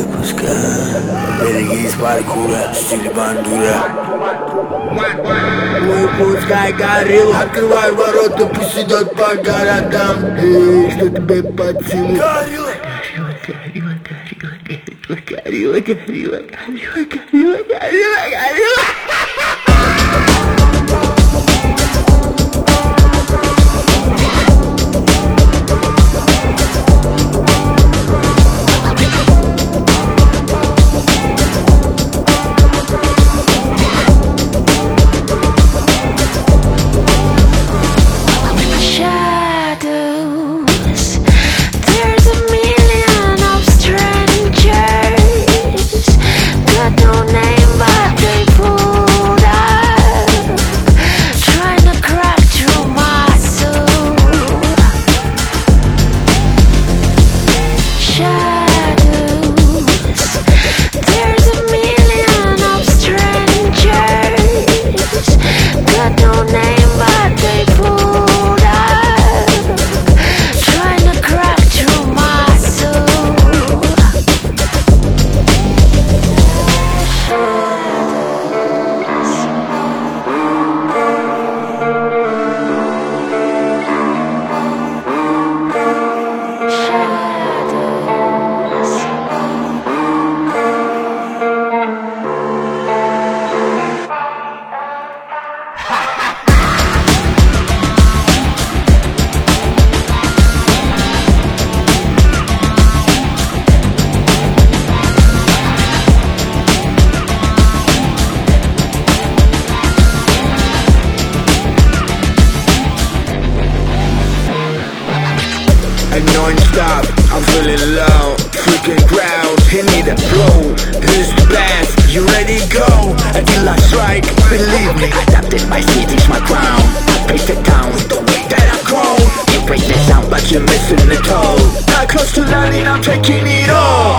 Busca, verghi sparcura, stili bandura. Мой пускай горел, открывай ворота, пусть идет по городам. Эй, что тебе под силу? Горилла! Горилла! Non-stop, I'm feeling low, freaking crowd, hit me the flow. Who's the best? You ready? Go until I strike. Believe me, adapted my city's my crown. I pace the town with the way that I grow. You break the sound, but you're missing the toe. Not close to landing, I'm taking it all.